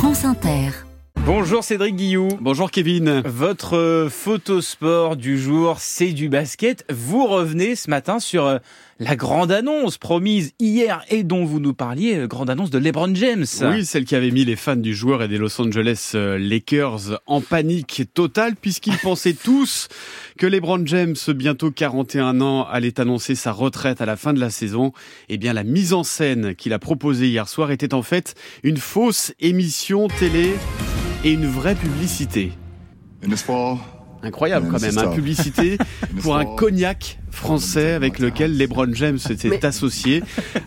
France Inter. Bonjour Cédric Guilloux. Bonjour Kevin. Votre photosport du jour, c'est du basket. Vous revenez ce matin sur la grande annonce promise hier et dont vous nous parliez, grande annonce de LeBron James. Oui, celle qui avait mis les fans du joueur et des Los Angeles Lakers en panique totale puisqu'ils pensaient tous que LeBron James, bientôt 41 ans, allait annoncer sa retraite à la fin de la saison. Eh bien, la mise en scène qu'il a proposée hier soir était en fait une fausse émission télé et une vraie publicité. Incroyable quand même, publicité pour un cognac français avec lequel LeBron James s'était associé.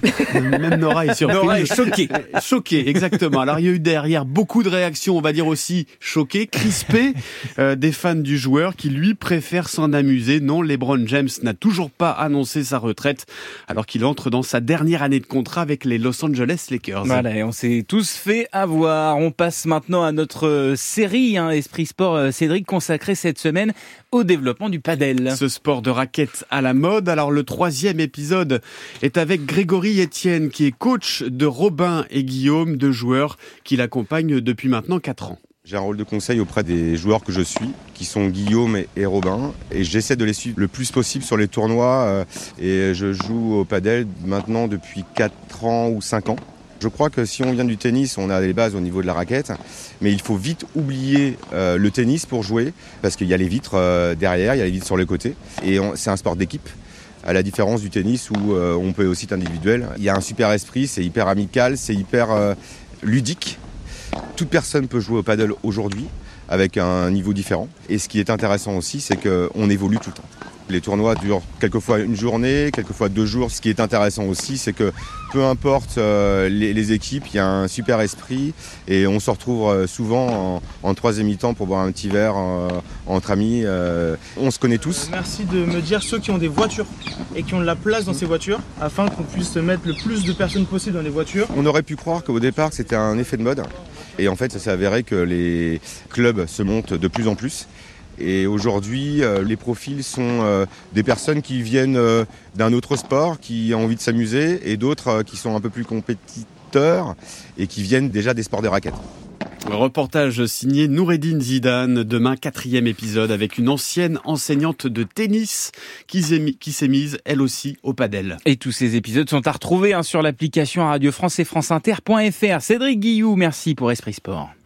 Même Nora est surprise. Nora est choquée. Choquée, exactement. Alors il y a eu derrière beaucoup de réactions, on va dire aussi choquées, crispées, des fans du joueur qui lui préfèrent s'en amuser. Non, LeBron James n'a toujours pas annoncé sa retraite alors qu'il entre dans sa dernière année de contrat avec les Los Angeles Lakers. Voilà, et on s'est tous fait avoir. On passe maintenant à notre série Esprit Sport, Cédric, consacrée cette semaine au développement du padel. Ce sport de raquette à la mode. Alors le 3e épisode est avec Grégory Etienne qui est coach de Robin et Guillaume, deux joueurs qui l'accompagnent depuis maintenant 4 ans. J'ai un rôle de conseil auprès des joueurs que je suis, qui sont Guillaume et Robin, et j'essaie de les suivre le plus possible sur les tournois, et je joue au padel maintenant depuis 4 ans ou 5 ans. Je crois que si on vient du tennis, on a les bases au niveau de la raquette, mais il faut vite oublier le tennis pour jouer, parce qu'il y a les vitres derrière, il y a les vitres sur les côtés, et c'est un sport d'équipe. À la différence du tennis où on peut aussi être individuel. Il y a un super esprit, c'est hyper amical, c'est hyper ludique. Toute personne peut jouer au paddle aujourd'hui avec un niveau différent. Et ce qui est intéressant aussi, c'est qu'on évolue tout le temps. Les tournois durent quelquefois une journée, quelquefois 2 jours. Ce qui est intéressant aussi, c'est que peu importe les équipes, il y a un super esprit et on se retrouve souvent en 3e mi-temps pour boire un petit verre entre amis. On se connaît tous. Merci de me dire ceux qui ont des voitures et qui ont de la place dans ces voitures afin qu'on puisse mettre le plus de personnes possible dans les voitures. On aurait pu croire qu'au départ, c'était un effet de mode. Et en fait, ça s'est avéré que les clubs se montent de plus en plus. Et aujourd'hui, les profils sont des personnes qui viennent d'un autre sport, qui ont envie de s'amuser, et d'autres qui sont un peu plus compétiteurs et qui viennent déjà des sports de raquettes. Reportage signé Noureddine Zidane. Demain, 4e épisode avec une ancienne enseignante de tennis qui s'est mise, elle aussi, au padel. Et tous ces épisodes sont à retrouver sur l'application Radio France et franceinter.fr. Cédric Guilloux, merci pour Esprit Sport.